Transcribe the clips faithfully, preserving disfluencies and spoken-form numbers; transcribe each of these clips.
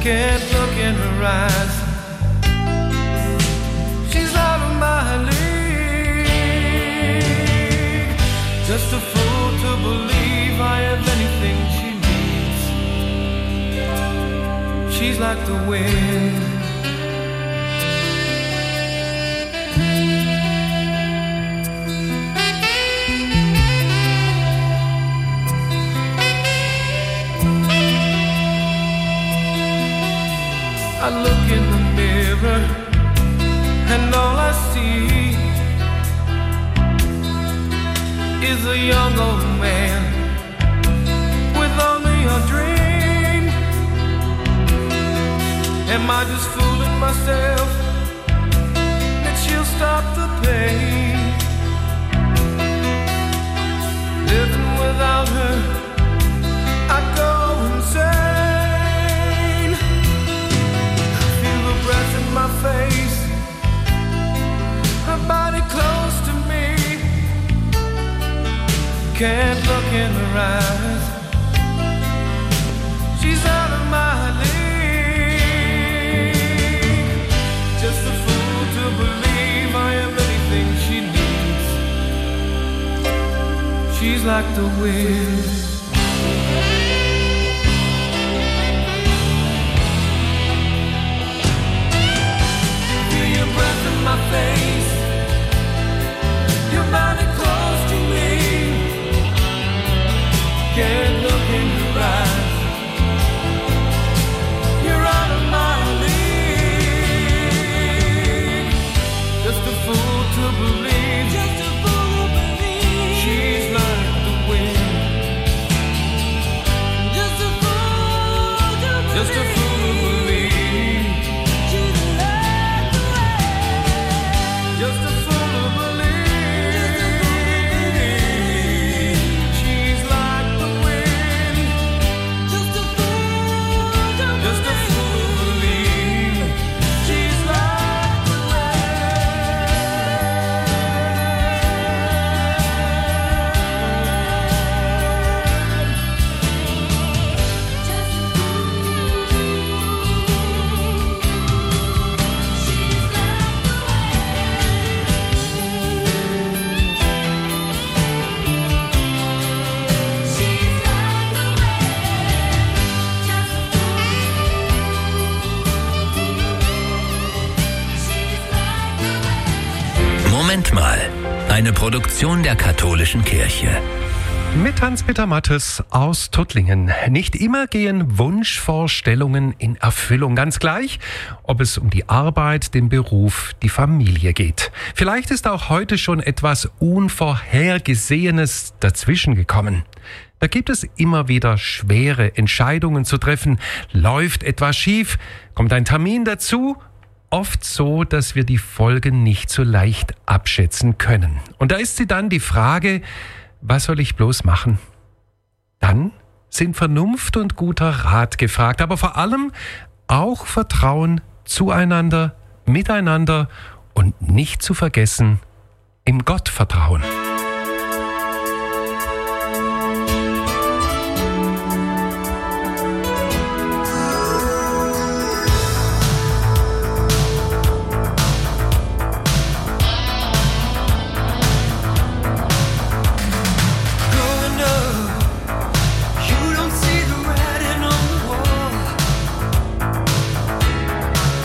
Can't look in her eyes. She's out of my league. Just a fool to believe I have anything she needs. She's like the wind. I look in the mirror and all I see is a young old man with only a dream. Am I just fooling myself that she'll stop the pain? Living without her, I go insane. Breath in my face, her body close to me. Can't look in her eyes. She's out of my league. Just a fool to believe I am anything she needs. She's like the wind. My face, your body close to me. Can't look in your eyes. You're out of my league. Just a fool to believe. Just a fool to believe. She's like the wind. Just a fool to believe. Just a fool. Moment mal, eine Produktion der katholischen Kirche. Mit Hans-Peter Mattes aus Tuttlingen. Nicht immer gehen Wunschvorstellungen in Erfüllung. Ganz gleich, ob es um die Arbeit, den Beruf, die Familie geht. Vielleicht ist auch heute schon etwas Unvorhergesehenes dazwischen gekommen. Da gibt es immer wieder schwere Entscheidungen zu treffen. Läuft etwas schief? Kommt ein Termin dazu? Oft so, dass wir die Folgen nicht so leicht abschätzen können. Und da ist sie dann die Frage, was soll ich bloß machen? Dann sind Vernunft und guter Rat gefragt, aber vor allem auch Vertrauen zueinander, miteinander und nicht zu vergessen, im Gottvertrauen.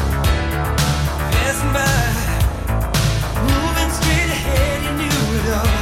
Moving straight ahead, you knew it all.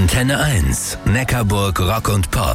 Antenne eins, Neckarburg Rock und Pop.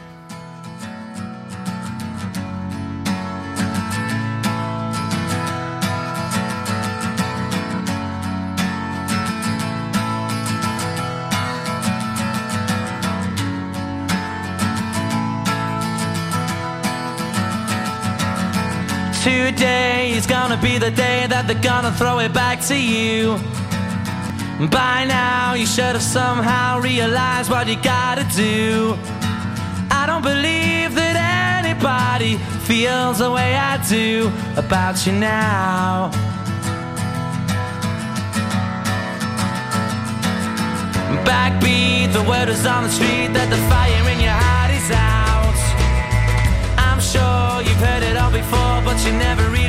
Today is gonna be the day that they're gonna throw it back to you. By now you should have somehow realized what you gotta do. I don't believe that anybody feels the way I do about you now. Backbeat, the word is on the street that the fire in your heart is out. I'm sure you've heard it all before, but you never really